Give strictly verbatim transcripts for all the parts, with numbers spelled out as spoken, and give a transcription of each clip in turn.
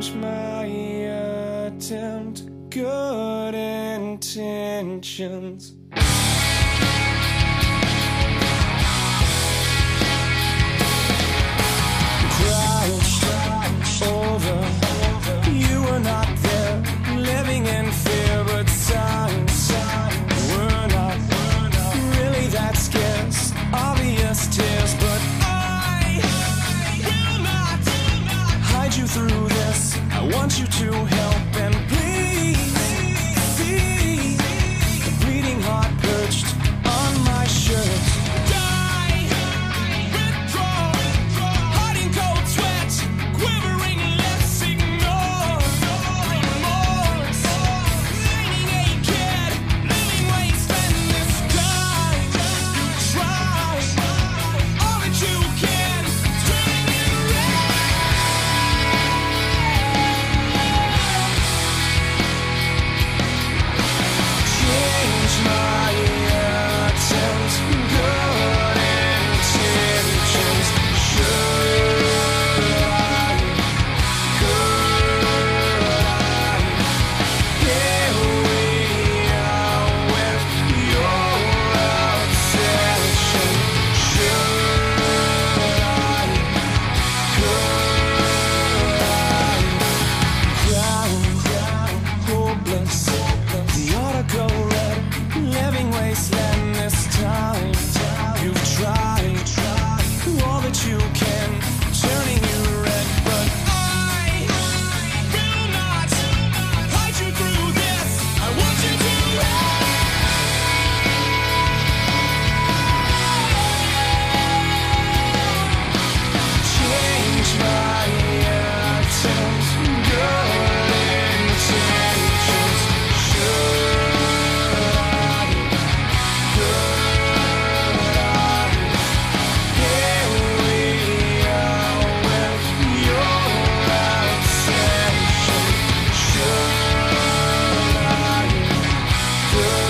change my attempt, good intentions. Crouched over, you were not there, living in fear, but signs were not really that scarce. Obvious tears, but I will not hide you through this. I want you to help and please see the bleeding heart perched on my shirt. Die, withdraw, hiding cold sweat, quivering lips, ignore remorse, leaning naked, living wasteland. This time you try all that you can, turning it red. Change my attempts, good intentions. Should I, could I? Here we are with your obsession. Should I, could I? Ground, hopeless, the article read, living wasteland. This time you've tried all that you can, turning you red, but I will not hide you through this. I want you to change my attempts, good intentions. Should I, could I? Here we are with your obsession. Should I, could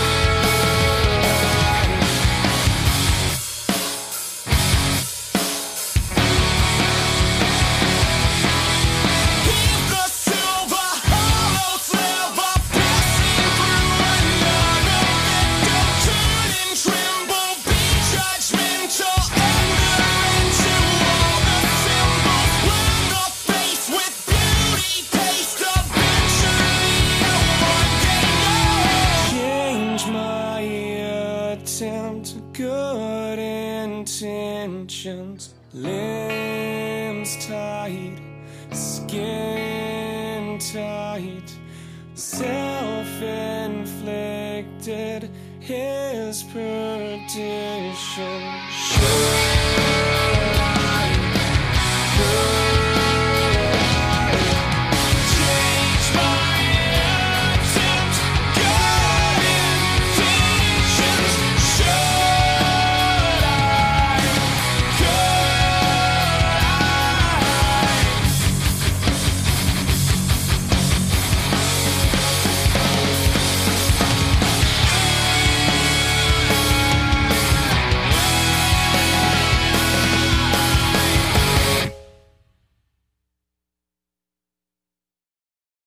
Here's the silver hollow sliver, passing through another victim. Turn and tremble, be judgmental, enter into all the symbols. Learn the face with beauty, taste eventually. One day know. Change my attempt, good intentions. Limbs tight, skin tight, self-inflicted, his perdition. Should